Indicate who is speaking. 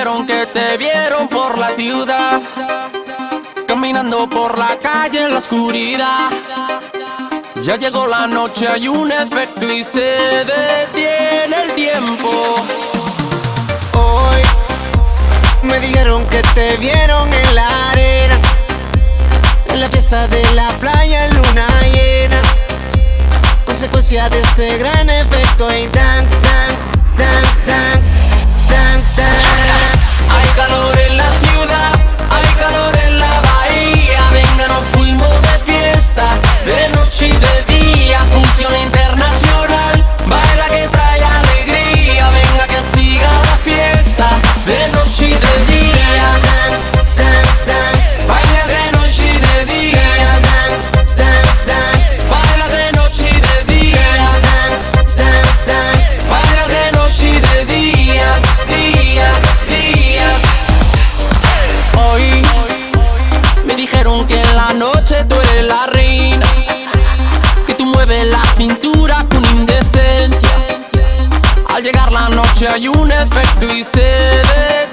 Speaker 1: dijeron que te vieron por la ciudad, caminando por la calle en la oscuridad. Ya llegó la noche, hay un efecto y se detiene el tiempo.
Speaker 2: Hoy me dijeron que te vieron en la arena, en la fiesta de la playa en luna llena. Consecuencia de ese gran efecto y dance, dance, dance, dance, dance, dance.
Speaker 1: Hay calor en la ciudad, hay calor en la bahía. Venga, nos fuimos de fiesta, de noche y de día. Fusión internacional, baila que trae alegría. Venga que siga la fiesta, de noche y de día.
Speaker 2: Dance, dance, dance,
Speaker 1: Baila de noche y de día.
Speaker 2: dance, dance, dance,
Speaker 1: Baila de noche y de día.
Speaker 2: dance, dance, dance.
Speaker 1: Baila de noche y de día, día, día. Hoy me dijeron que en la noche tú eres la reina, que tú mueves la cintura con indecencia. Al llegar la noche hay un efecto y se detiene